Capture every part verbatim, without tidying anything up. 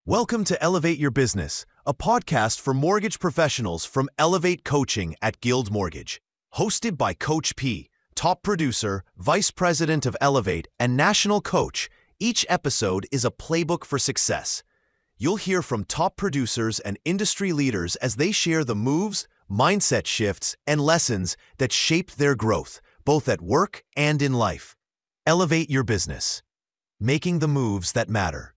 Welcome to Elevate Your Business, a podcast for mortgage professionals from Elevate Coaching at Guild Mortgage. Hosted by Coach P, top producer, vice president of Elevate, and national coach, each episode is a playbook for success. You'll hear from top producers and industry leaders as they share the moves, mindset shifts, and lessons that shaped their growth, both at work and in life. Elevate your business, making the moves that matter.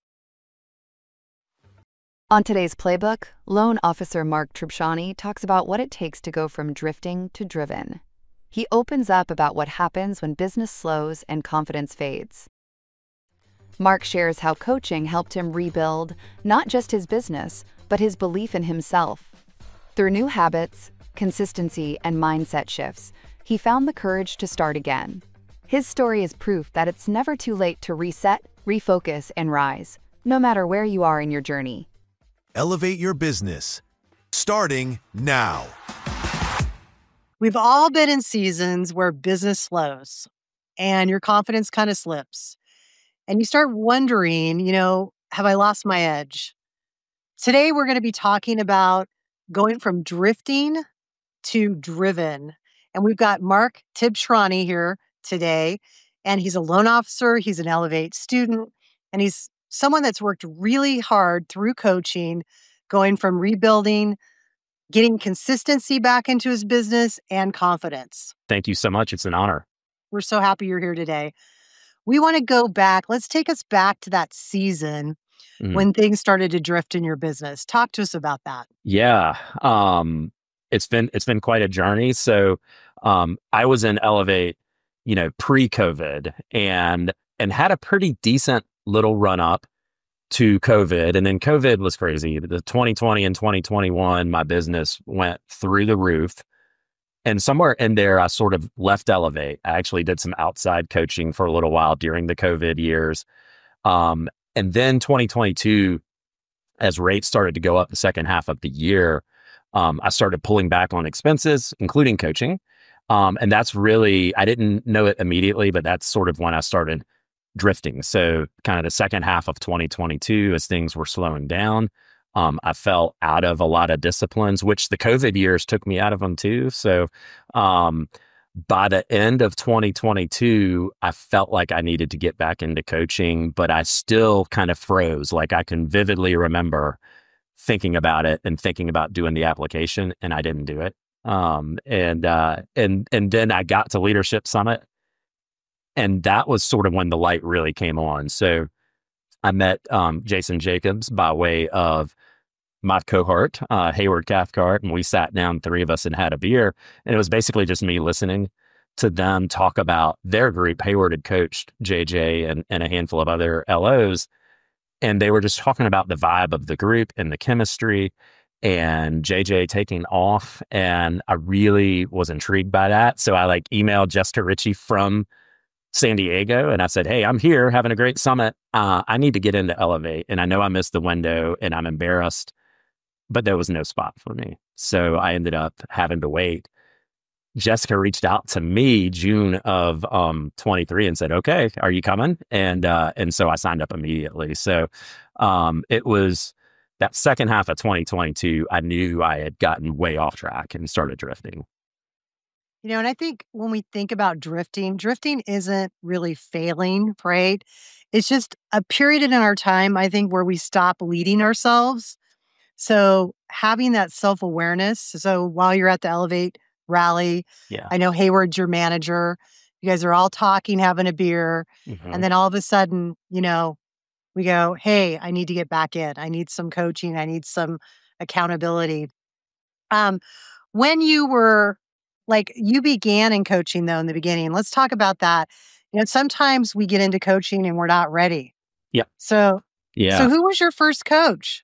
On today's playbook, loan officer Mark Tribshani talks about what it takes to go from drifting to driven. He opens up about what happens when business slows and confidence fades. Mark shares how coaching helped him rebuild not just his business, but his belief in himself. Through new habits, consistency, and mindset shifts, he found the courage to start again. His story is proof that it's never too late to reset, refocus, and rise, no matter where you are in your journey. Elevate your business, starting now. We've all been in seasons where business slows and your confidence kind of slips. And you start wondering, you know, have I lost my edge? Today, we're going to be talking about going from drifting to driven. And we've got Mark Tribshani here today. And he's a loan officer. He's an Elevate student. And he's someone that's worked really hard through coaching, going from rebuilding, getting consistency back into his business and confidence. Thank you so much. It's an honor. We're so happy you're here today. We want to go back. Let's take us back to that season mm. when things started to drift in your business. Talk to us about that. Yeah. Um, it's been, it's been quite a journey. So, um, I was in Elevate, you know, pre-COVID and, and had a pretty decent little run up to COVID. And then COVID was crazy. The twenty twenty and twenty twenty-one, my business went through the roof. And somewhere in there, I sort of left Elevate. I actually did some outside coaching for a little while during the COVID years. Um, and then twenty twenty-two, as rates started to go up the second half of the year, um, I started pulling back on expenses, including coaching. Um, and that's really, I didn't know it immediately, but that's sort of when I started drifting. So kind of the second half of twenty twenty-two, as things were slowing down, um, I fell out of a lot of disciplines, which the COVID years took me out of them too. So um, by the end of twenty twenty-two, I felt like I needed to get back into coaching, but I still kind of froze. Like I can vividly remember thinking about it and thinking about doing the application, and I didn't do it. Um, and uh, and and then I got to Leadership Summit. And that was sort of when the light really came on. So I met um, Jason Jacobs by way of my cohort, uh, Hayward Cathcart, and we sat down, three of us, and had a beer. And it was basically just me listening to them talk about their group. Hayward had coached J J and, and a handful of other L Os. And they were just talking about the vibe of the group and the chemistry and J J taking off. And I really was intrigued by that. So I like emailed Jessica Ritchie from San Diego. And I said, hey, I'm here having a great summit. Uh, I need to get into Elevate. And I know I missed the window and I'm embarrassed, but there was no spot for me. So I ended up having to wait. Jessica reached out to me June of um, twenty-three and said, okay, are you coming? And uh, and so I signed up immediately. So um, it was that second half of twenty twenty-two, I knew I had gotten way off track and started drifting. You know, and I think when we think about drifting, drifting isn't really failing, right? It's just a period in our time, I think, where we stop leading ourselves. So having that self-awareness. So while you're at the Elevate rally, yeah. I know Hayward's your manager. You guys are all talking, having a beer. Mm-hmm. And then all of a sudden, you know, we go, hey, I need to get back in. I need some coaching. I need some accountability. Um, when you were Like you began in coaching though in the beginning. Let's talk about that. You know, sometimes we get into coaching and we're not ready. Yeah. So, yeah. So who was your first coach?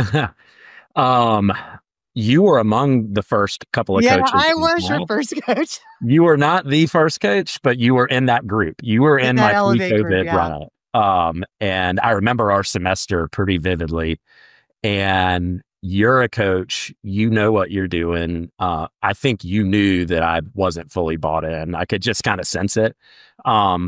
um, you were among the first couple of yeah, coaches. Yeah, I was your first coach. You were not the first coach, but you were in that group. You were in, in my pre-COVID yeah. run. Um, and I remember our semester pretty vividly. And you're a coach, you know what you're doing. Uh, I think you knew that I wasn't fully bought in. I could just kind of sense it. Um,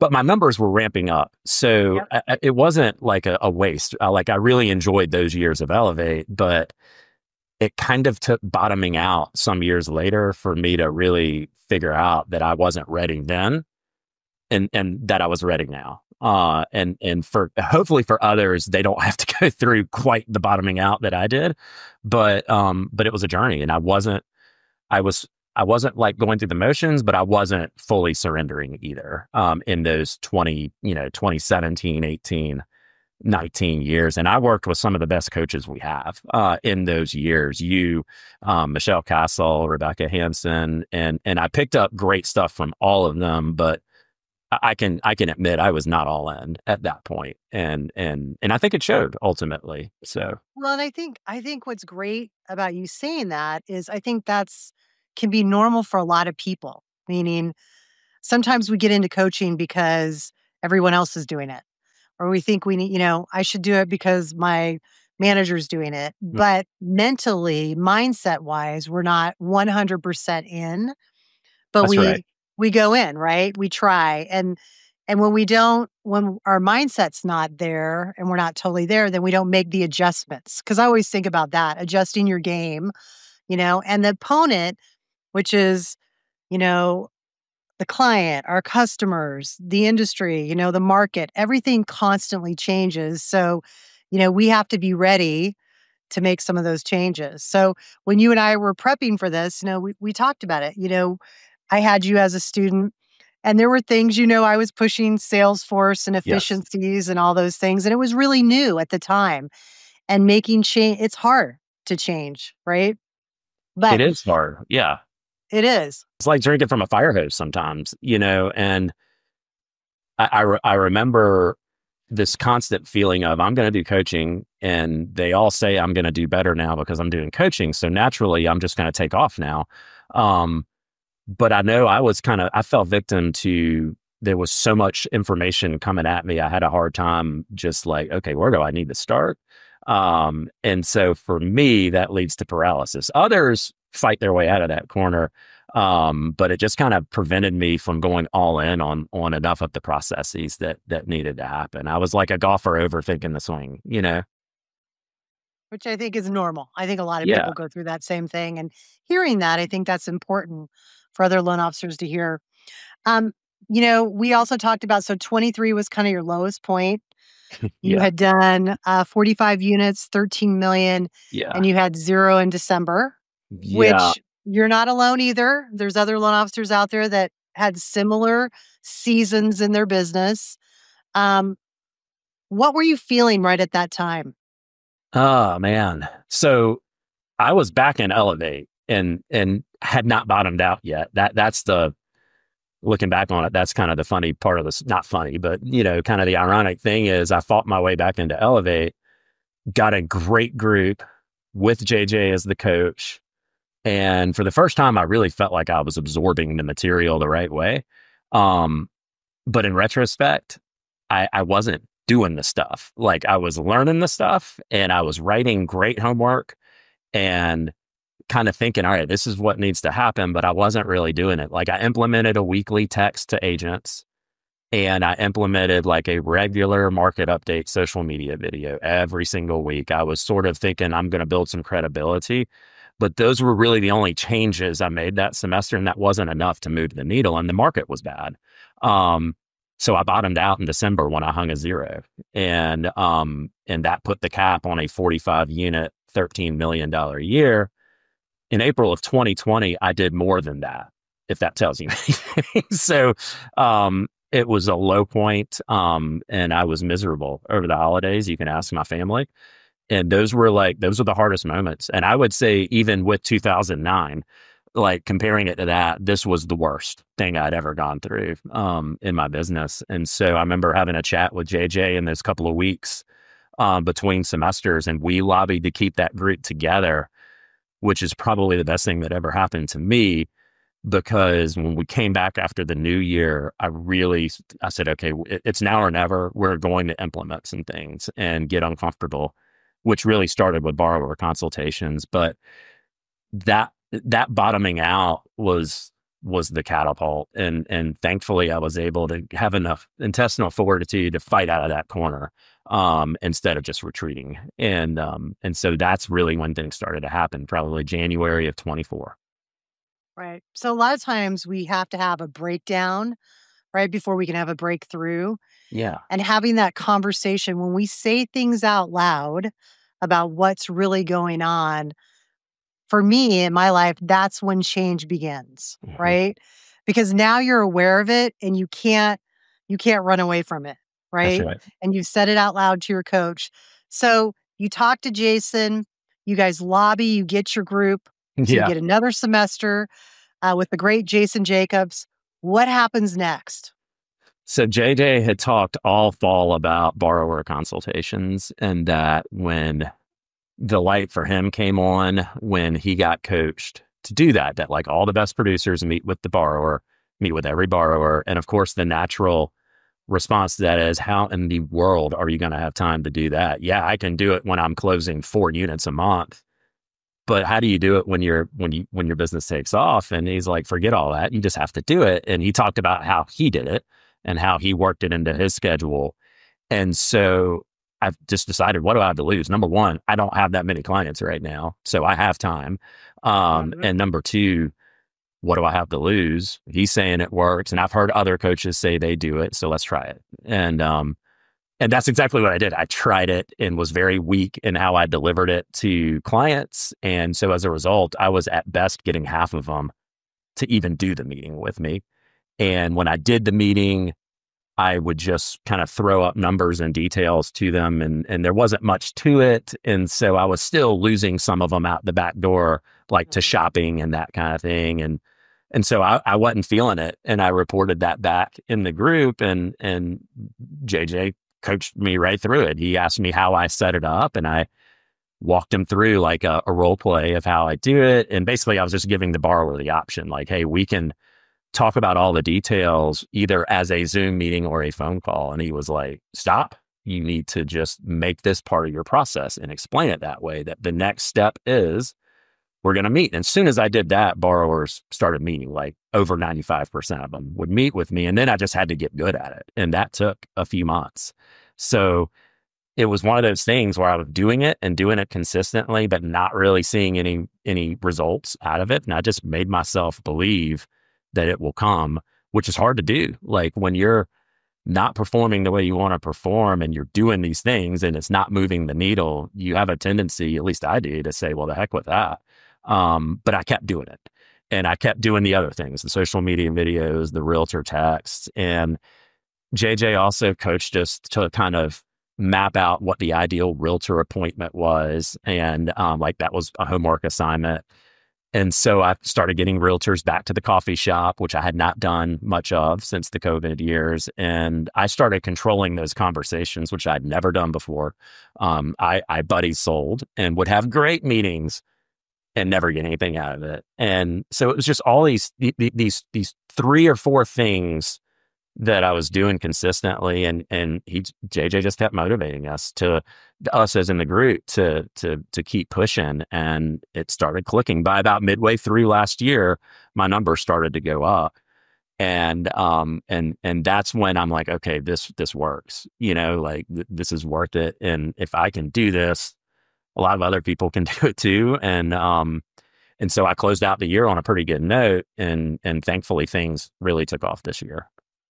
but my numbers were ramping up. So Yep. I, I- it wasn't like a, a waste. I, like I really enjoyed those years of Elevate, but it kind of took bottoming out some years later for me to really figure out that I wasn't ready then and, and that I was ready now. Uh, and, and for hopefully for others, they don't have to go through quite the bottoming out that I did, but, um, but it was a journey, and I wasn't, I was, I wasn't like going through the motions, but I wasn't fully surrendering either, um, in those twenty, you know, twenty seventeen, eighteen, nineteen years. And I worked with some of the best coaches we have, uh, in those years. You, um, Michelle Castle, Rebecca Hansen, and, and I picked up great stuff from all of them, but I can I can admit I was not all in at that point, and and and I think it showed ultimately. So Well, and I think I think what's great about you saying that is I think that's can be normal for a lot of people. Meaning sometimes we get into coaching because everyone else is doing it. Or we think we need, you know, I should do it because my manager's doing it. mm, But mentally, mindset wise, we're not one hundred percent in, but that's right. we we go in, right? We try. And and when we don't, when our mindset's not there and we're not totally there, then we don't make the adjustments. Cause I always think about that, adjusting your game, you know, and the opponent, which is, you know, the client, our customers, the industry, you know, the market, everything constantly changes. So, you know, we have to be ready to make some of those changes. So when you and I were prepping for this, you know, we, we talked about it. You know, I had you as a student, and there were things, you know, I was pushing Salesforce and Yes, efficiencies and all those things. And it was really new at the time. And making change, it's hard to change, right? it But is hard. Yeah, it is. it's like drinking from a fire hose sometimes, you know. And I I, re- I remember this constant feeling of I'm going to do coaching, and they all say I'm going to do better now because I'm doing coaching. So naturally, I'm just going to take off now. Um, but I know I was kind of, I fell victim to, there was so much information coming at me. I had a hard time just like, okay, where do I need to start? Um, and so for me, that leads to paralysis. Others fight their way out of that corner. Um, but it just kind of prevented me from going all in on, on enough of the processes that, that needed to happen. I was like a golfer overthinking the swing, you know? Which I think is normal. I think a lot of Yeah. people go through that same thing. And hearing that, I think that's important for other loan officers to hear. Um, you know, we also talked about, so twenty-three was kind of your lowest point. You Yeah. had done uh, forty-five units, thirteen million, Yeah. and you had zero in December, Yeah. which you're not alone either. There's other loan officers out there that had similar seasons in their business. Um, what were you feeling right at that time? Oh man. So I was back in Elevate and and had not bottomed out yet. That that's the looking back on it, that's kind of the funny part of this. Not funny, but you know, kind of the ironic thing is I fought my way back into Elevate, got a great group with J J as the coach. And for the first time, I really felt like I was absorbing the material the right way. Um, but in retrospect, I, I wasn't doing the stuff. Like I was learning the stuff and I was writing great homework and kind of thinking, all right, this is what needs to happen, but I wasn't really doing it. Like I implemented a weekly text to agents and I implemented like a regular market update social media video every single week. I was sort of thinking I'm going to build some credibility, but those were really the only changes I made that semester. And that wasn't enough to move the needle, and the market was bad. Um, so I bottomed out in December when I hung a zero, and, um, and that put the cap on a forty-five unit, thirteen million dollars a year. In April of twenty twenty, I did more than that, if that tells you anything. So, um, it was a low point, um, and I was miserable over the holidays. You can ask my family. And those were like, those were the hardest moments. And I would say even with two thousand nine, like comparing it to that, this was the worst thing I'd ever gone through, um, in my business. And so I remember having a chat with J J in those couple of weeks, um, between semesters, and we lobbied to keep that group together, which is probably the best thing that ever happened to me. Because when we came back after the new year, I really, I said, okay, it- it's now or never. We're going to implement some things and get uncomfortable, which really started with borrower consultations. But that, that bottoming out was, was the catapult. And and thankfully I was able to have enough intestinal fortitude to fight out of that corner um, instead of just retreating. And um, and so that's really when things started to happen, probably January of twenty-four. Right. So a lot of times we have to have a breakdown, right, before we can have a breakthrough. Yeah. And having that conversation when we say things out loud about what's really going on, for me in my life, that's when change begins, Mm-hmm. right? Because now you're aware of it and you can't you can't run away from it, That's right? right. And you've said it out loud to your coach. So you talk to Jason, you guys lobby, you get your group, so you Yeah. get another semester uh, with the great Jason Jacobs. What happens next? So J J had talked all fall about borrower consultations, and that when the light for him came on, when he got coached to do that, that like all the best producers meet with the borrower, meet with every borrower. And of course, the natural response to that is, how in the world are you going to have time to do that? Yeah, I can do it when I'm closing four units a month. But how do you do it when you're when you when your business takes off? And he's like, forget all that. You just have to do it. And he talked about how he did it and how he worked it into his schedule. And so I've just decided, what do I have to lose? Number one, I don't have that many clients right now, so I have time. Um, Mhm. and number two, what do I have to lose? He's saying it works, and I've heard other coaches say they do it, so let's try it. And um, and that's exactly what I did. I tried it and was very weak in how I delivered it to clients. And so as a result, I was at best getting half of them to even do the meeting with me. And when I did the meeting, I would just kind of throw up numbers and details to them, and and there wasn't much to it. And so I was still losing some of them out the back door, like to shopping and that kind of thing. And and so I, I wasn't feeling it. And I reported that back in the group, and and J J coached me right through it. He asked me how I set it up, and I walked him through like a, a role play of how I do it. And basically I was just giving the borrower the option, like, hey, we can talk about all the details either as a Zoom meeting or a phone call. And he was like, stop. You need to just make this part of your process and explain it that way, that the next step is we're going to meet. And as soon as I did that, borrowers started meeting. Like over ninety-five percent of them would meet with me. And then I just had to get good at it. And that took a few months. So it was one of those things where I was doing it and doing it consistently, but not really seeing any, any results out of it. And I just made myself believe that it will come, which is hard to do. Like when you're not performing the way you want to perform and you're doing these things and it's not moving the needle, you have a tendency, at least I do, to say, well, the heck with that. Um, but I kept doing it. And I kept doing the other things, the social media videos, the realtor texts. And J J also coached us to kind of map out what the ideal realtor appointment was. And um, like that was a homework assignment. And so I started getting realtors back to the coffee shop, which I had not done much of since the COVID years. And I started controlling those conversations, which I'd never done before. Um, I, I buddy sold and would have great meetings and never get anything out of it. And so it was just all these, these, these three or four things that I was doing consistently. And, and he, J J just kept motivating us to, us as in the group to, to, to keep pushing. And it started clicking. By about midway through last year, my numbers started to go up. And, um, and, and that's when I'm like, okay, this, this works, you know, like th- this is worth it. And if I can do this, a lot of other people can do it too. And, um, and so I closed out the year on a pretty good note, and, and thankfully things really took off this year.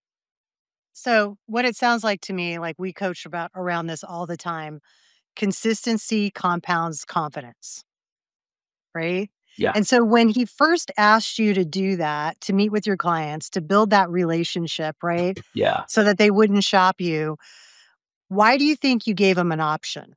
So what it sounds like to me, like we coach about around this all the time, consistency compounds confidence, right? Yeah. And so when he first asked you to do that, to meet with your clients, to build that relationship, right? Yeah. So that they wouldn't shop you, why do you think you gave him an option?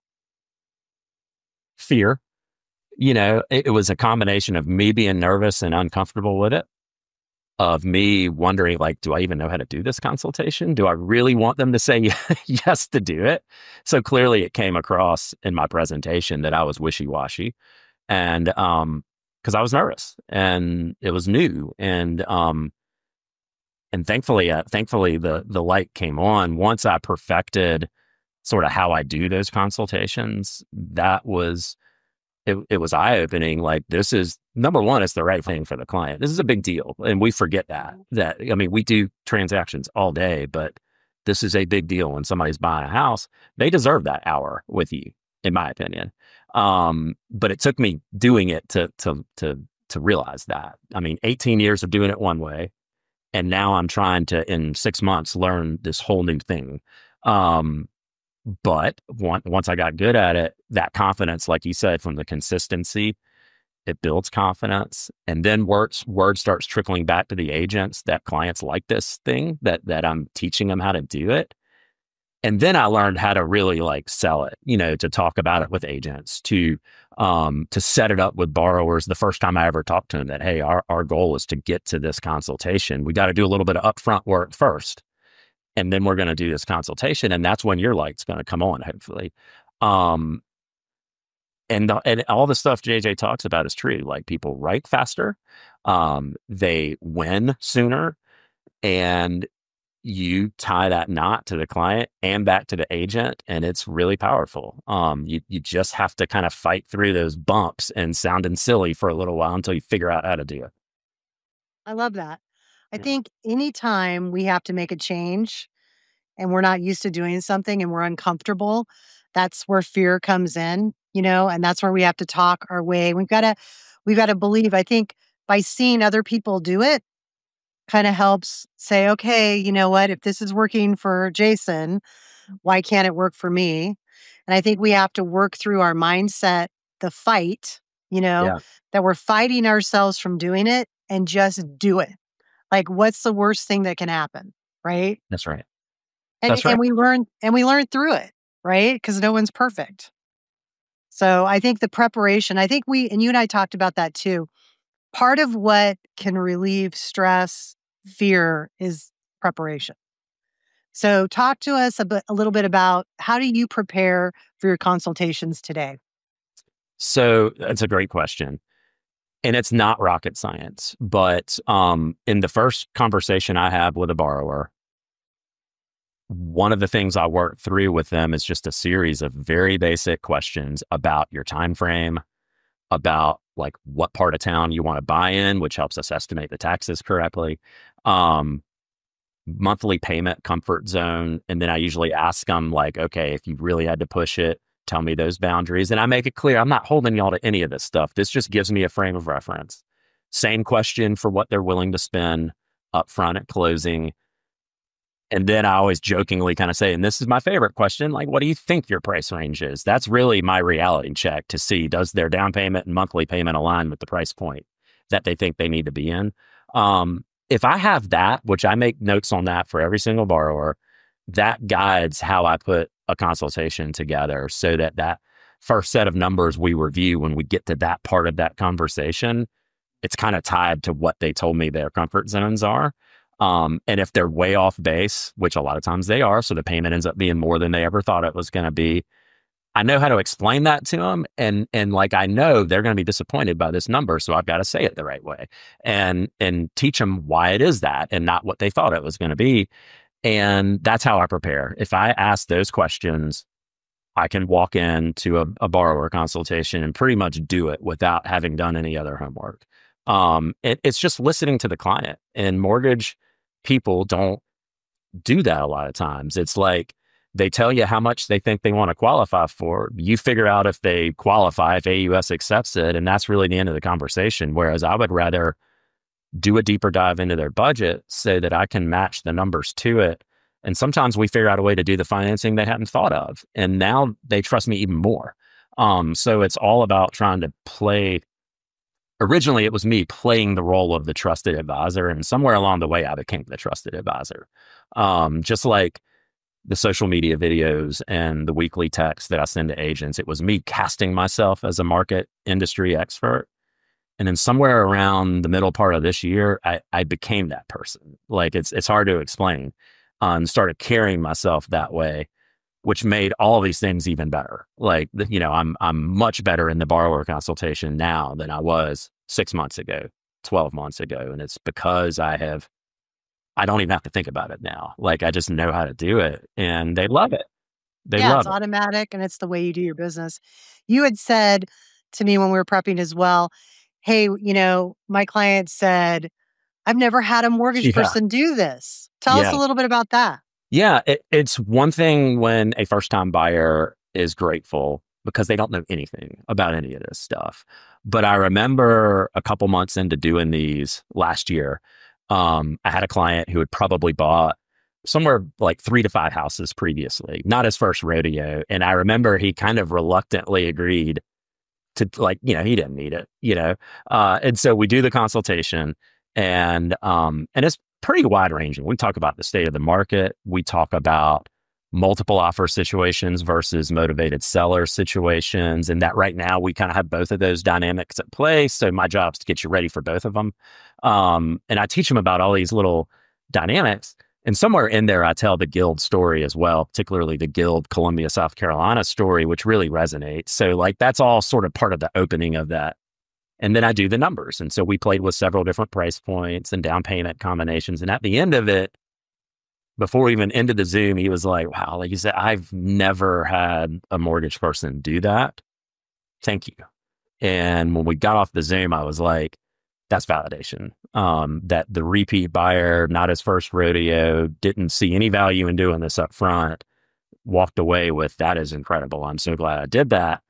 Fear. You know, it, it was a combination of me being nervous and uncomfortable with it, of me wondering, like, do I even know how to do this consultation? Do I really want them to say yes to do it? So clearly it came across in my presentation that I was wishy-washy, and um, because I was nervous and it was new, and um, and thankfully, uh, thankfully the the light came on once I perfected sort of how I do those consultations. That was it, it was eye opening. Like, this is number one, it's the right thing for the client. This is a big deal. And we forget that, that, I mean, we do transactions all day, but this is a big deal when somebody's buying a house. They deserve that hour with you, in my opinion. Um, but it took me doing it to, to, to, to realize that. I mean, eighteen years of doing it one way. And now I'm trying to, in six months, learn this whole new thing. Um, but once, once I got good at it, that confidence, like you said, from the consistency, it builds confidence. And then words, word starts trickling back to the agents that clients like this thing, that, that I'm teaching them how to do it. And then I learned how to really like sell it, you know, to talk about it with agents, to um, to set it up with borrowers. The first time I ever talked to them that, hey, our, our goal is to get to this consultation. We got to do a little bit of upfront work first, and then we're going to do this consultation. And that's when your light's going to come on, hopefully. Um, and, the, and all the stuff J J talks about is true. Like, people write faster, um, they win sooner, and you tie that knot to the client and back to the agent, and it's really powerful. Um, you you just have to kind of fight through those bumps and sounding silly for a little while until you figure out how to do it. I love that. I Yeah. think anytime we have to make a change and we're not used to doing something and we're uncomfortable, that's where fear comes in, you know, and that's where we have to talk our way. We've got to, we've got to believe, I think by seeing other people do it, kind of helps say, okay, you know what, if this is working for Jason, why can't it work for me? And I think we have to work through our mindset, the fight, you know, Yeah, that we're fighting ourselves from doing it, and just do it. Like, what's the worst thing that can happen? Right. that's right. And, That's right. and we learn and we learn through it. Right. Because no one's perfect. So I think the preparation, I think we, and you and I talked about that too. Part of what can relieve stress, fear, is preparation. So talk to us a, bit, a little bit about, how do you prepare for your consultations today? So that's a great question. And it's not rocket science, but um, in the first conversation I have with a borrower, one of the things I work through with them is just a series of very basic questions about your time frame, about like what part of town you want to buy in, which helps us estimate the taxes correctly, um, monthly payment comfort zone. And then I usually ask them like, okay, if you really had to push it, tell me those boundaries. And I make it clear, I'm not holding y'all to any of this stuff. This just gives me a frame of reference. Same question for what they're willing to spend upfront at closing. And then I always jokingly kind of say, and this is my favorite question, like, what do you think your price range is? That's really my reality check to see, does their down payment and monthly payment align with the price point that they think they need to be in? Um, if I have that, which I make notes on that for every single borrower, that guides how I put a consultation together, so that that first set of numbers we review, when we get to that part of that conversation, it's kind of tied to what they told me their comfort zones are. Um, and if they're way off base, which a lot of times they are, so the payment ends up being more than they ever thought it was going to be, I know how to explain that to them. And, and like, I know they're going to be disappointed by this number. So I've got to say it the right way, and, and teach them why it is that and not what they thought it was going to be. And that's how I prepare. If I ask those questions, I can walk into a, a borrower consultation and pretty much do it without having done any other homework. Um, it, it's just listening to the client, and mortgage people don't do that a lot of times. It's like, they tell you how much they think they want to qualify for. You figure out if they qualify, if A U S accepts it, and that's really the end of the conversation. Whereas I would rather do a deeper dive into their budget so that I can match the numbers to it. And sometimes we figure out a way to do the financing they hadn't thought of, and now they trust me even more. Um, so it's all about trying to play. Originally, it was me playing the role of the trusted advisor, and somewhere along the way, I became the trusted advisor. Um, just like the social media videos and the weekly texts that I send to agents, it was me casting myself as a market industry expert. And then somewhere around the middle part of this year, I, I became that person. Like, it's it's hard to explain, uh, and started carrying myself that way, which made all of these things even better. Like, you know, I'm I'm much better in the borrower consultation now than I was six months ago, twelve months ago. And it's because I have, I don't even have to think about it now. Like, I just know how to do it, and they love it. They Yeah, love it's it. automatic, and it's the way you do your business. You had said to me when we were prepping as well. Hey, you know, my client said, I've never had a mortgage Yeah. person do this. Tell us Yeah. a little bit about that. Yeah, it, it's one thing when a first-time buyer is grateful because they don't know anything about any of this stuff. But I remember a couple months into doing these last year, um, I had a client who had probably bought somewhere like three to five houses previously, not his first rodeo. And I remember he kind of reluctantly agreed to, like, you know, he didn't need it, you know? Uh, and so we do the consultation, and, um, and it's pretty wide ranging. We talk about the state of the market. We talk about multiple offer situations versus motivated seller situations. And that right now we kind of have both of those dynamics at play. So my job is to get you ready for both of them. Um, and I teach them about all these little dynamics. And somewhere in there, I tell the Guild story as well, particularly the Guild Columbia, South Carolina story, which really resonates. So like, that's all sort of part of the opening of that. And then I do the numbers. And so we played with several different price points and down payment combinations. And at the end of it, before we even ended the Zoom, he was like, wow, like you said, I've never had a mortgage person do that. Thank you. And when we got off the Zoom, I was like, that's validation. Um, that the repeat buyer, not his first rodeo, didn't see any value in doing this up front, walked away with, that is incredible. I'm so glad I did that.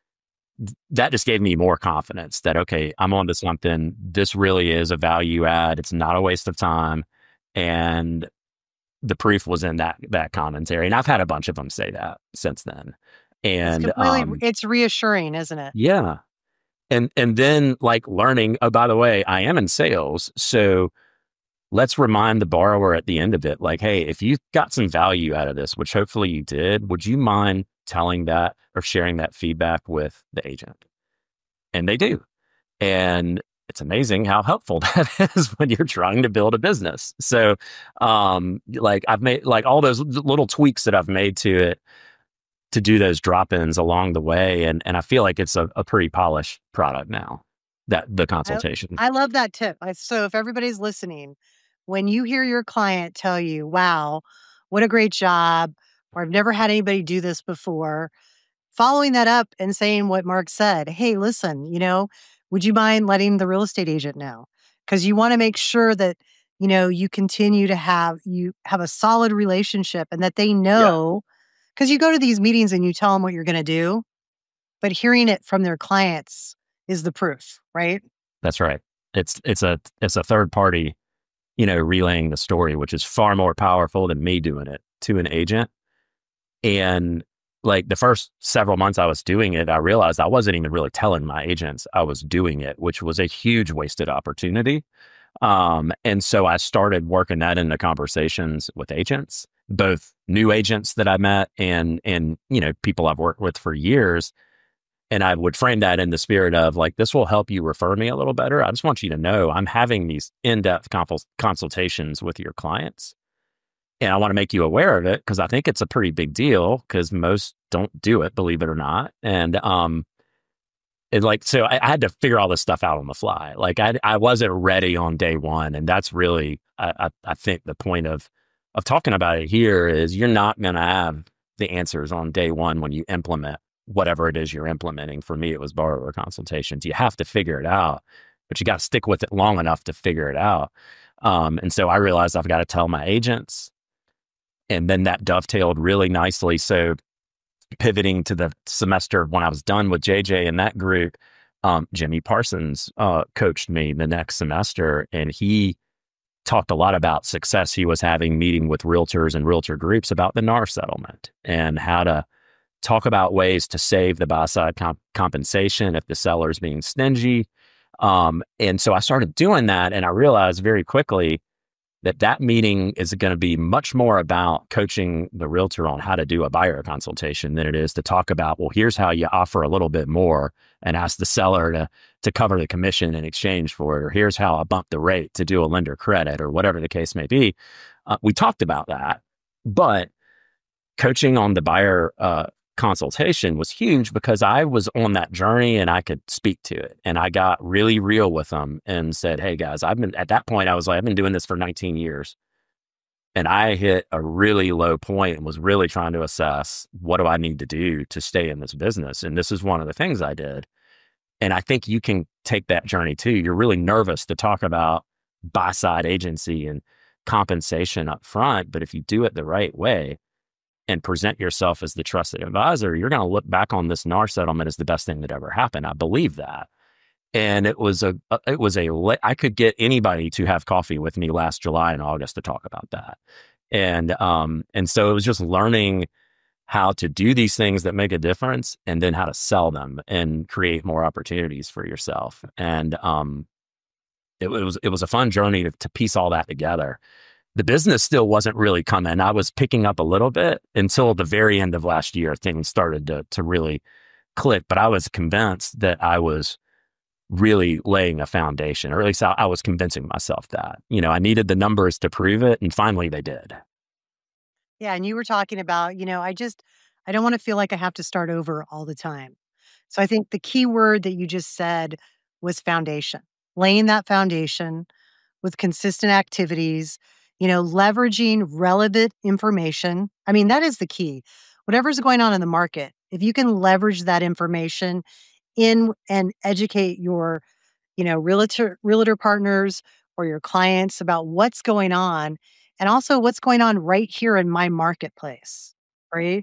That just gave me more confidence that, okay, I'm onto something. This really is a value add. It's not a waste of time. And the proof was in that that commentary. And I've had a bunch of them say that since then. And it's, completely, um, it's reassuring, isn't it? Yeah. And and then like learning, oh, by the way, I am in sales. So let's remind the borrower at the end of it, like, hey, if you got some value out of this, which hopefully you did, would you mind telling that or sharing that feedback with the agent? And they do. And it's amazing how helpful that is when you're trying to build a business. So um, like I've made like all those little tweaks that I've made to it to do those drop-ins along the way. And, and I feel like it's a, a pretty polished product now, that the consultation. I, I love that tip. I, so if everybody's listening, when you hear your client tell you, wow, what a great job, or I've never had anybody do this before, following that up and saying what Mark said, hey, listen, you know, would you mind letting the real estate agent know? Because you want to make sure that, you know, you continue to have, you have a solid relationship and that they know, because yeah. you go to these meetings and you tell them what you're going to do, but hearing it from their clients is the proof, right? That's right. It's, it's a, it's a third party, you know, relaying the story, which is far more powerful than me doing it to an agent. And like the first several months I was doing it, I realized I wasn't even really telling my agents I was doing it, which was a huge wasted opportunity. Um, and so I started working that into conversations with agents, both new agents that I met and, and, you know, people I've worked with for years. And I would frame that in the spirit of like, this will help you refer me a little better. I just want you to know I'm having these in-depth consul- consultations with your clients. And I want to make you aware of it because I think it's a pretty big deal because most don't do it, believe it or not. And um, it like, so I, I had to figure all this stuff out on the fly. Like I, I wasn't ready on day one. And that's really, I, I, I think the point of, of talking about it here is you're not going to have the answers on day one when you implement whatever it is you're implementing. For me, it was borrower consultations. You have to figure it out, but you got to stick with it long enough to figure it out. Um, and so I realized I've got to tell my agents. And then that dovetailed really nicely. So pivoting to the semester when I was done with J J and that group, um, Jimmy Parsons uh, coached me the next semester. And he talked a lot about success he was having meeting with realtors and realtor groups about the N A R settlement and how to talk about ways to save the buy side comp- compensation if the seller's being stingy. Um, and so I started doing that. And I realized very quickly that that meeting is going to be much more about coaching the realtor on how to do a buyer consultation than it is to talk about, well, here's how you offer a little bit more and ask the seller to, to cover the commission in exchange for it, or here's how I bump the rate to do a lender credit, or whatever the case may be. Uh, we talked about that, but coaching on the buyer uh, consultation was huge because I was on that journey and I could speak to it. And I got really real with them and said, hey guys, I've been, at that point, I was like, I've been doing this for nineteen years. And I hit a really low point and was really trying to assess, what do I need to do to stay in this business? And this is one of the things I did. And I think you can take that journey too. You're really nervous to talk about buy side agency and compensation up front. But if you do it the right way and present yourself as the trusted advisor, you're going to look back on this N A R settlement as the best thing that ever happened. I believe that. And it was a, it was a, I could get anybody to have coffee with me last July and August to talk about that. And, um, and so it was just learning how to do these things that make a difference and then how to sell them and create more opportunities for yourself. And, um, it, it was, it was a fun journey to, to piece all that together. The business still wasn't really coming. I was picking up a little bit until the very end of last year, things started to, to really click, but I was convinced that I was really laying a foundation, or at least I, I was convincing myself that, you know, I needed the numbers to prove it. And finally they did. Yeah. And you were talking about, you know, I just, I don't want to feel like I have to start over all the time. So I think the key word that you just said was foundation, laying that foundation with consistent activities, you know, leveraging relevant information. I mean, that is the key. Whatever's going on in the market, if you can leverage that information in and educate your, you know, realtor, realtor partners or your clients about what's going on and also what's going on right here in my marketplace, right?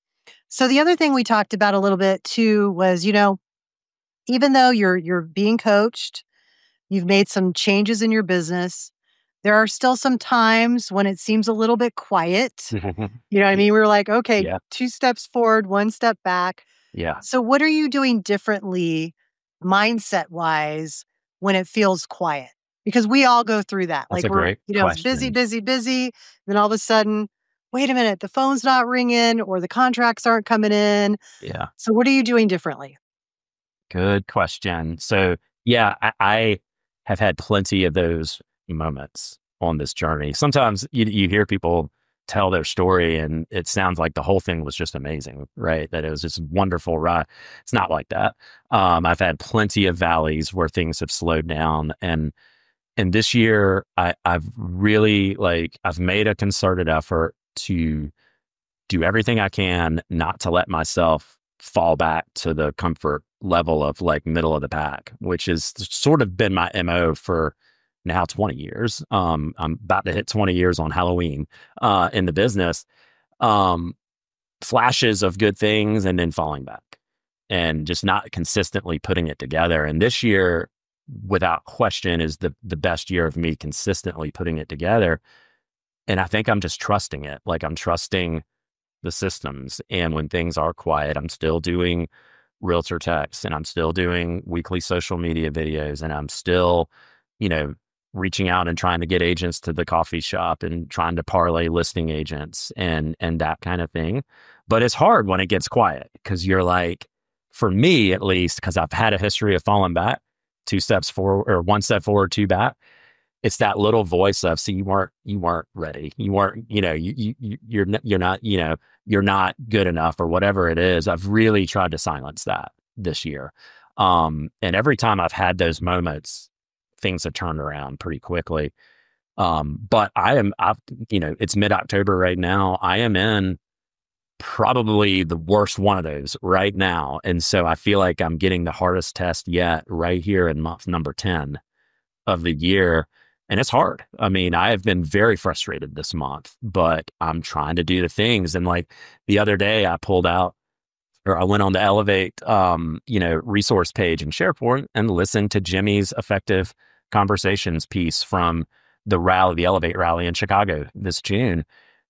So the other thing we talked about a little bit too was, you know, even though you're you're being coached, you've made some changes in your business, there are still some times when it seems a little bit quiet. You know what I mean? We were like, okay, Yeah. two steps forward, one step back. Yeah. So what are you doing differently mindset wise when it feels quiet? Because we all go through that. That's Like a we're, great you know, it's busy, question. busy, busy. Then all of a sudden, wait a minute, the phone's not ringing or the contracts aren't coming in. Yeah. So what are you doing differently? Good question. So yeah, I, I have had plenty of those moments on this journey. Sometimes you, you hear people tell their story and it sounds like the whole thing was just amazing, right? That it was just wonderful ride. It's not like that. Um, I've had plenty of valleys where things have slowed down. And and this year I, I've really like, I've made a concerted effort to do everything I can not to let myself fall back to the comfort level of like middle of the pack, which has sort of been my M O for now twenty years. Um, I'm about to hit twenty years on Halloween uh, in the business. Um, flashes of good things and then falling back and just not consistently putting it together. And this year, without question, is the the best year of me consistently putting it together. And I think I'm just trusting it. Like I'm trusting the systems. And when things are quiet, I'm still doing realtor texts and I'm still doing weekly social media videos and I'm still, you know, reaching out and trying to get agents to the coffee shop and trying to parlay listing agents and and that kind of thing. But it's hard when it gets quiet because you're like, for me at least, because I've had a history of falling back, two steps forward or one step forward, two back. It's that little voice of, see, you weren't, you weren't ready. You weren't, you know, you, you, you're, you're not, you know, you're not good enough or whatever it is. I've really tried to silence that this year. Um, and every time I've had those moments, things have turned around pretty quickly. Um, but I am, I've, you know, it's mid-October right now. I am in probably the worst one of those right now. And so I feel like I'm getting the hardest test yet right here in month number ten of the year. And it's hard. I mean, I have been very frustrated this month, but I'm trying to do the things. And like the other day I pulled out or I went on the Elevate, um, you know, resource page in SharePoint and listened to Jimmy's Effective Conversations piece from the rally, the Elevate rally in Chicago this June.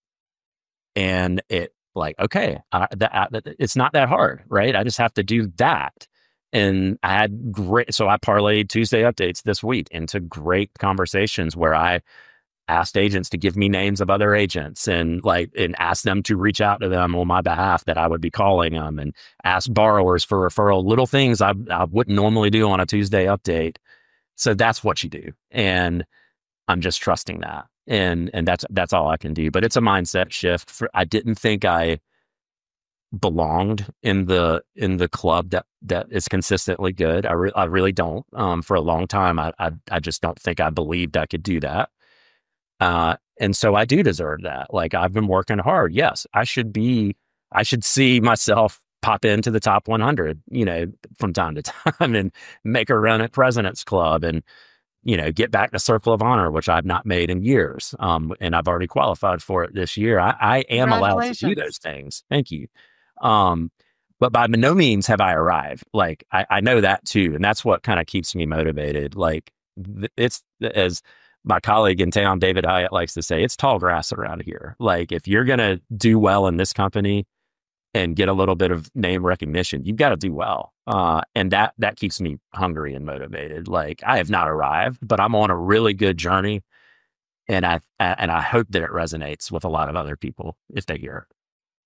And it like, okay, I, that, it's not that hard, right? I just have to do that. And I had great, so I parlayed Tuesday updates this week into great conversations where I asked agents to give me names of other agents and like, and asked them to reach out to them on my behalf that I would be calling them and ask borrowers for referral, little things I, I wouldn't normally do on a Tuesday update. So that's what you do. And I'm just trusting that. And, and that's, that's all I can do, but it's a mindset shift. For, I didn't think I belonged in the in the club that that is consistently good. I re- I really don't. Um, for a long time, I, I I just don't think I believed I could do that. Uh, and so I do deserve that. Like I've been working hard. Yes, I should be. I should see myself pop into the top one hundred, you know, from time to time and make a run at President's Club and, you know, get back to Circle of Honor, which I've not made in years. Um, and I've already qualified for it this year. I, I am allowed to do those things. Thank you. Um, but by no means have I arrived. Like, I, I know that too. And that's what kind of keeps me motivated. Like, th- it's as my colleague in town, David Hyatt, likes to say, it's tall grass around here. Like, if you're going to do well in this company and get a little bit of name recognition, you've got to do well. Uh, and that, that keeps me hungry and motivated. Like, I have not arrived, but I'm on a really good journey. And I, and I hope that it resonates with a lot of other people if they hear it.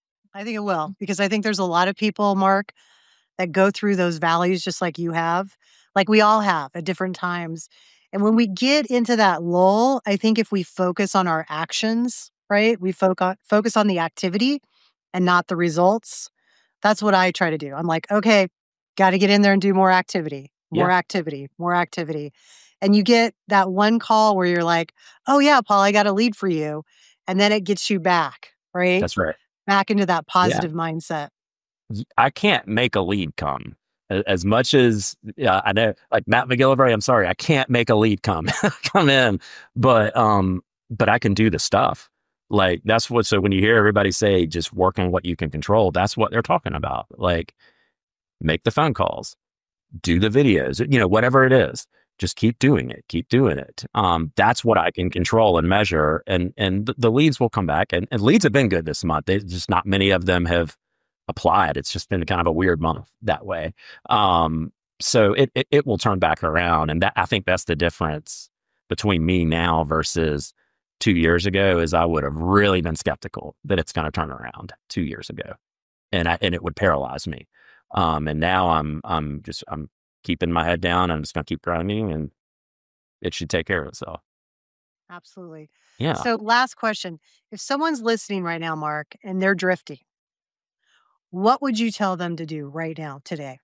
I think it will, because I think there's a lot of people, Mark, that go through those valleys just like you have, like we all have at different times. And when we get into that lull, I think if we focus on our actions, right? We focus focus on the activity and not the results. That's what I try to do. I'm like, okay, got to get in there and do more activity, more yeah. activity, more activity. And you get that one call where you're like, oh yeah, Paul, I got a lead for you. And then it gets you back, right? That's right. Back into that positive yeah. mindset. I can't make a lead come. As much as uh, I know, like Matt McGillivray, I'm sorry, I can't make a lead come come in, but um, but I can do the stuff. Like, that's what. So when you hear everybody say, just work on what you can control, that's what they're talking about. Like, make the phone calls, do the videos, you know, whatever it is. Just keep doing it, keep doing it. Um, that's what I can control and measure, and and th- the leads will come back. And, and leads have been good this month. They just not many of them have applied. It's just been kind of a weird month that way. Um, so it, it it will turn back around, and that I think that's the difference between me now versus two years ago. Is I would have really been skeptical that it's going to turn around two years ago, and I, and it would paralyze me. Um, and now I'm I'm just I'm. keeping my head down. I'm just going to keep grinding, and it should take care of itself. Absolutely. Yeah. So last question. If someone's listening right now, Mark, and they're drifting, what would you tell them to do right now, today?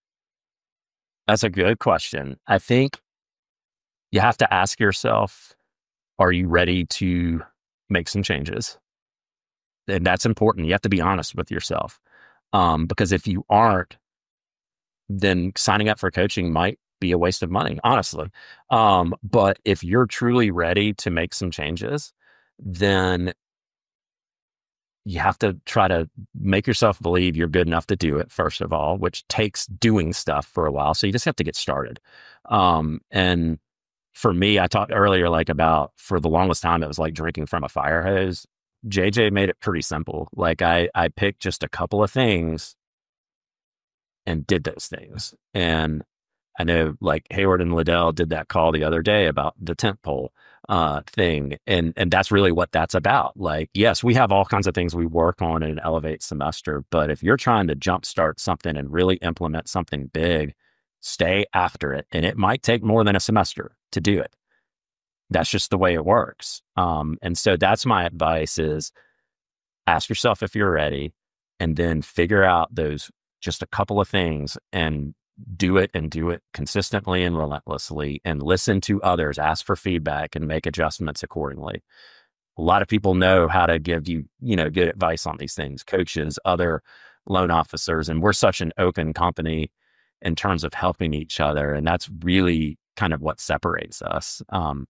That's a good question. I think you have to ask yourself, are you ready to make some changes? And that's important. You have to be honest with yourself. Um, because if you aren't, then signing up for coaching might be a waste of money, honestly. Um, but if you're truly ready to make some changes, then you have to try to make yourself believe you're good enough to do it, first of all, which takes doing stuff for a while. So you just have to get started. Um, and for me, I talked earlier, like about, for the longest time, it was like drinking from a fire hose. J J made it pretty simple. Like I, I picked just a couple of things and did those things. And I know like Hayward and Liddell did that call the other day about the tent pole uh, thing. And, and that's really what that's about. Like, yes, we have all kinds of things we work on in an Elevate semester, but if you're trying to jumpstart something and really implement something big, stay after it. And it might take more than a semester to do it. That's just the way it works. Um, and so that's my advice is ask yourself if you're ready, and then figure out those just a couple of things and do it and do it consistently and relentlessly, and listen to others, ask for feedback and make adjustments accordingly. A lot of people know how to give you, you know, good advice on these things, coaches, other loan officers. And we're such an open company in terms of helping each other. And that's really kind of what separates us. Um,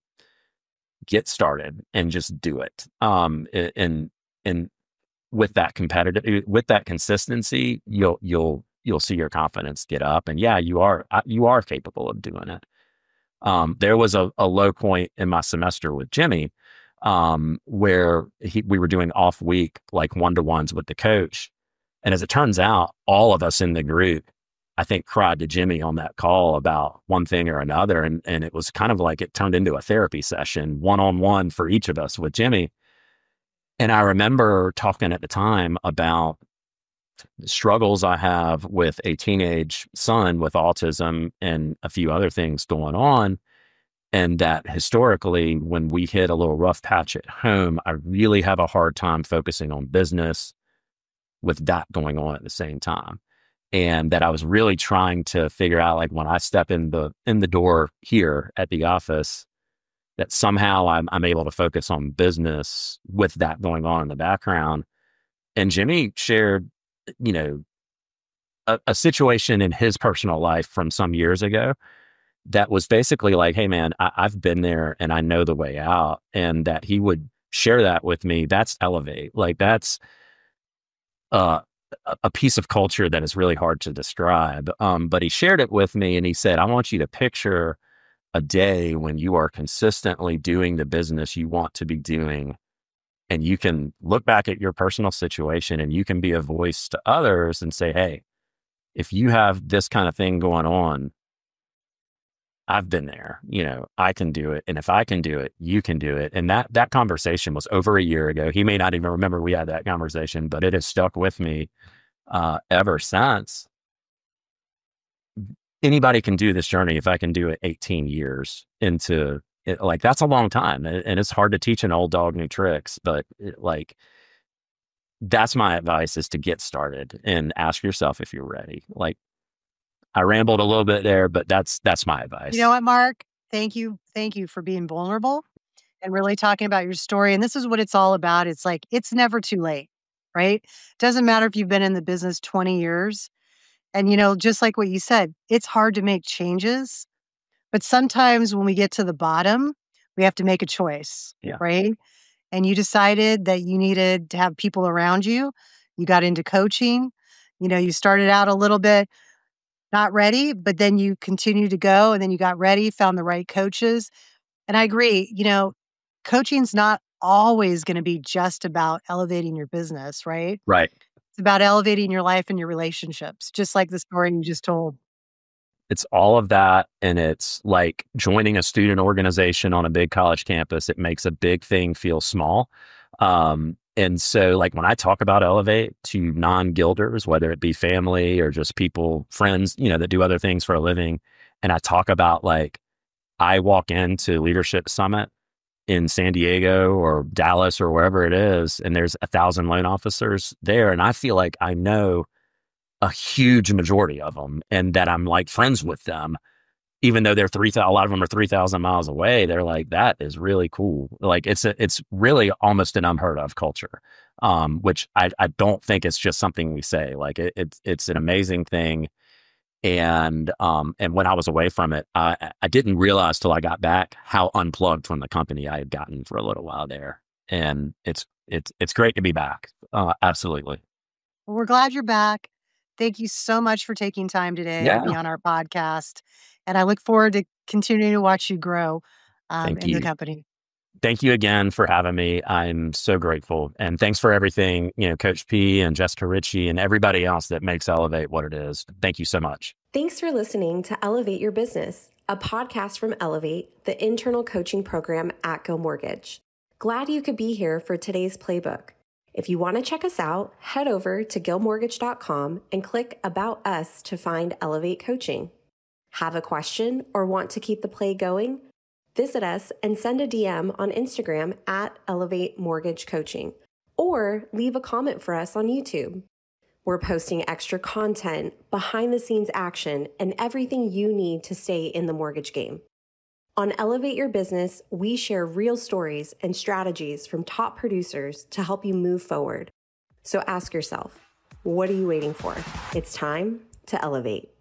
get started and just do it. Um, and, and, with that competitive, with that consistency, you'll, you'll, you'll see your confidence get up, and yeah, you are, you are capable of doing it. Um, there was a, a low point in my semester with Jimmy, um, where he, we were doing off week, like one-to-ones with the coach. And as it turns out, all of us in the group, I think, cried to Jimmy on that call about one thing or another. And, and it was kind of like it turned into a therapy session, one-on-one for each of us with Jimmy. And I remember talking at the time about struggles I have with a teenage son with autism and a few other things going on. And that historically, when we hit a little rough patch at home, I really have a hard time focusing on business with that going on at the same time. And that I was really trying to figure out, like, when I step in the in the door here at the office, that somehow I'm, I'm able to focus on business with that going on in the background. And Jimmy shared, you know, a, a situation in his personal life from some years ago that was basically like, hey man, I, I've been there and I know the way out, and that he would share that with me. That's Elevate. Like that's uh, a a piece of culture that is really hard to describe. Um, but he shared it with me and he said, I want you to picture a day when you are consistently doing the business you want to be doing. And you can look back at your personal situation and you can be a voice to others and say, hey, if you have this kind of thing going on, I've been there, you know, I can do it. And if I can do it, you can do it. And that, that conversation was over a year ago. He may not even remember we had that conversation, but it has stuck with me uh, ever since. Anybody can do this journey. If I can do it eighteen years into it, like that's a long time. And and it's hard to teach an old dog new tricks, but it, like, that's my advice, is to get started and ask yourself if you're ready. Like, I rambled a little bit there, but that's that's my advice. You know what, Mark? Thank you. Thank you for being vulnerable and really talking about your story. And this is what it's all about. It's like, it's never too late, right? Doesn't matter if you've been in the business twenty years. And, you know, just like what you said, it's hard to make changes. But sometimes when we get to the bottom, we have to make a choice, Yeah. right? And you decided that you needed to have people around you. You got into coaching. You know, you started out a little bit not ready, but then you continued to go, and then you got ready, found the right coaches. And I agree, you know, coaching's not always going to be just about elevating your business, right? Right. It's about elevating your life and your relationships, just like the story you just told. It's all of that. And it's like joining a student organization on a big college campus. It makes a big thing feel small. Um, and so like when I talk about Elevate to non-Guilders, whether it be family or just people, friends, you know, that do other things for a living, and I talk about like, I walk into Leadership Summit in San Diego or Dallas or wherever it is, and there's a thousand loan officers there. And I feel like I know a huge majority of them, and that I'm like friends with them, even though they're three thousand, a lot of them are three thousand miles away. They're like, that is really cool. Like it's, a, it's really almost an unheard of culture. Um, which I, I don't think it's just something we say. Like it, it's, it's an amazing thing. And, um, and when I was away from it, I, I didn't realize till I got back how unplugged from the company I had gotten for a little while there. And it's, it's, it's great to be back. Uh, absolutely. Well, we're glad you're back. Thank you so much for taking time today Yeah. to be on our podcast. And I look forward to continuing to watch you grow um, Thank in you. the company. Thank you again for having me. I'm so grateful. And thanks for everything, you know, Coach P and Jessica Ritchie and everybody else that makes Elevate what it is. Thank you so much. Thanks for listening to Elevate Your Business, a podcast from Elevate, the internal coaching program at Guild Mortgage. Glad you could be here for today's playbook. If you want to check us out, head over to guild mortgage dot com and click About Us to find Elevate Coaching. Have a question or want to keep the play going? Visit us and send a D M on Instagram at Elevate Mortgage Coaching, or leave a comment for us on YouTube. We're posting extra content, behind the scenes action, and everything you need to stay in the mortgage game. On Elevate Your Business, we share real stories and strategies from top producers to help you move forward. So ask yourself, what are you waiting for? It's time to elevate.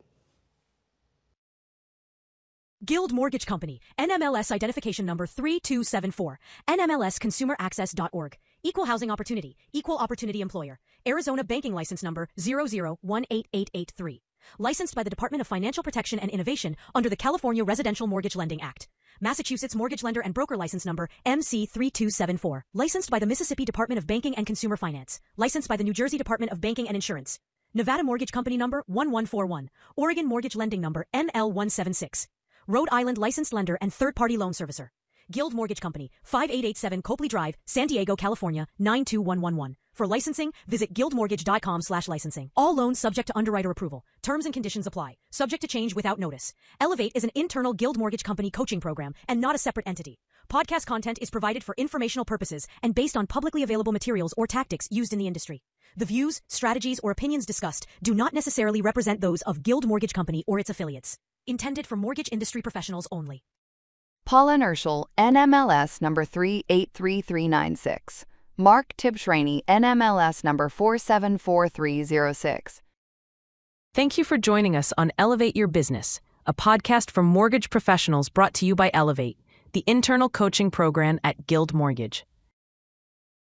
Guild Mortgage Company, N M L S identification number three two seven four, N M L S consumer access dot org, Equal Housing Opportunity, Equal Opportunity Employer, Arizona Banking License Number zero zero one eight eight eight three. Licensed by the Department of Financial Protection and Innovation under the California Residential Mortgage Lending Act. Massachusetts Mortgage Lender and Broker License Number M C three two seven four. Licensed by the Mississippi Department of Banking and Consumer Finance. Licensed by the New Jersey Department of Banking and Insurance. Nevada Mortgage Company Number one one four one. Oregon Mortgage Lending Number N L one seven six. Rhode Island Licensed Lender and Third-Party Loan Servicer. Guild Mortgage Company, five eight eight seven Copley Drive, San Diego, California, nine two one one one. For licensing, visit guild mortgage dot com slash licensing. All loans subject to underwriter approval. Terms and conditions apply. Subject to change without notice. Elevate is an internal Guild Mortgage Company coaching program and not a separate entity. Podcast content is provided for informational purposes and based on publicly available materials or tactics used in the industry. The views, strategies, or opinions discussed do not necessarily represent those of Guild Mortgage Company or its affiliates. Intended for mortgage industry professionals only. Paula Nerschel, N M L S number three eight three three nine six. Mark Tibshraeny, N M L S number four seven four three zero six. Thank you for joining us on Elevate Your Business, a podcast for mortgage professionals brought to you by Elevate, the internal coaching program at Guild Mortgage.